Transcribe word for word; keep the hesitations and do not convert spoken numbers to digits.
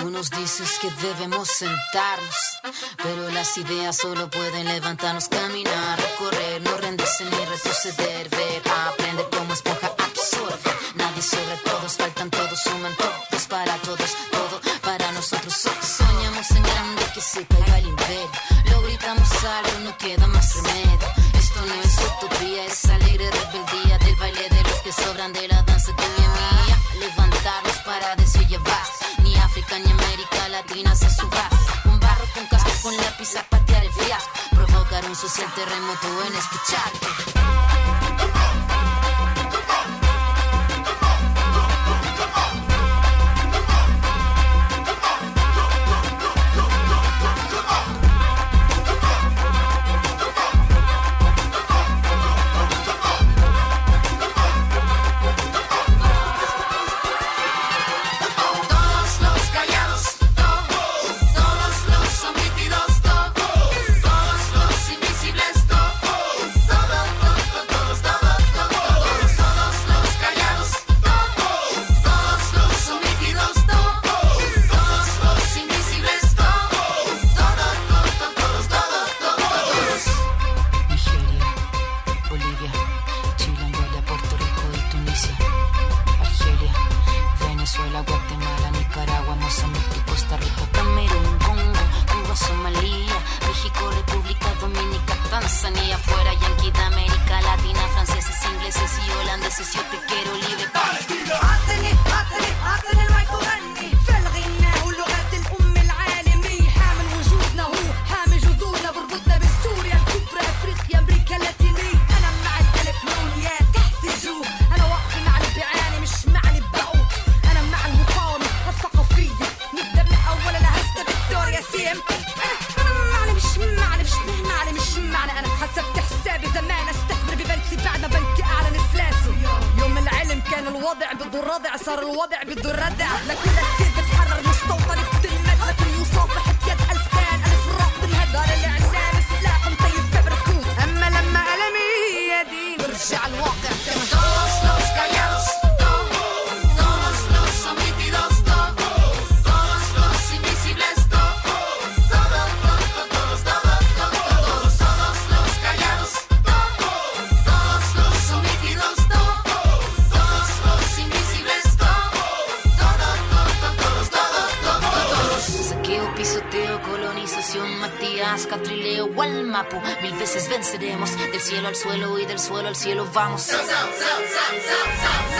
Tú nos dices que debemos sentarnos, pero las ideas solo pueden levantarnos, caminar, recorrer, no rendirse ni retroceder, ver, aprender como esponja, absorber. Nadie sobre todos, faltan todos, suman todos para todos, todo para nosotros. Soñamos en grande que se caiga el imperio, lo gritamos algo, no queda más remedio. Esto no es utopía, es alegre rebeldía del baile de los que sobran de la danza de mi mía. Levantarnos para decir llevar, ni África ni América Latina se suba. Con barro, con casco, con lápiz a patear el fiasco, provocar un social terremoto en escucharte. Mil veces venceremos, del cielo al suelo y del suelo al cielo vamos.